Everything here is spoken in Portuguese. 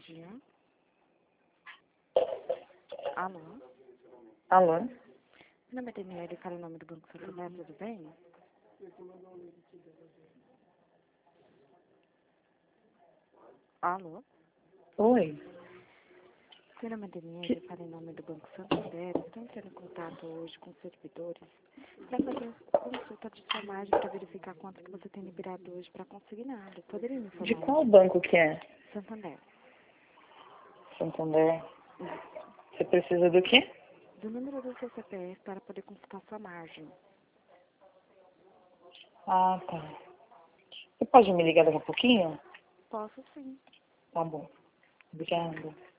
dia. Alô? Alô? Meu nome é Daniela, fala o nome do Banco Santander, tudo bem? Alô? Oi? Meu nome é Daniela, fala em nome do Banco Santander. Estou entrando em contato hoje com os servidores para fazer a consulta de sua margem para verificar quanto que você tem liberado hoje para consignado. Poderia me De informar? qual banco que é? Santander. Santander. Isso. Você precisa do quê? Do número do seu CPF para poder consultar sua margem. Ah, tá. Você pode me ligar daqui a pouquinho? Posso sim. Tá bom. Obrigada.